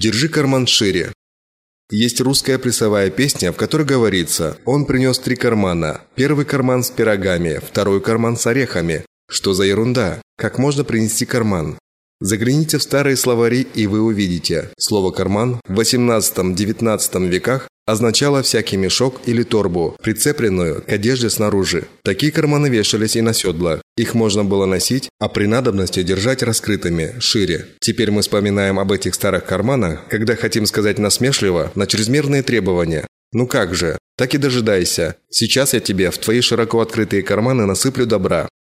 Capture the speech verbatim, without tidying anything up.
Держи карман шире. Есть русская плясовая песня, в которой говорится: «Он принес три кармана. Первый карман с пирогами, второй карман с орехами». Что за ерунда? Как можно принести карман? Загляните в старые словари, и вы увидите. Слово «карман» в восемнадцатом-девятнадцатом веках означало всякий мешок или торбу, прицепленную к одежде снаружи. Такие карманы вешались и на седла. Их можно было носить, а при надобности держать раскрытыми, шире. Теперь мы вспоминаем об этих старых карманах, когда хотим сказать насмешливо, на чрезмерные требования. Ну как же, так и дожидайся. Сейчас я тебе в твои широко открытые карманы насыплю добра.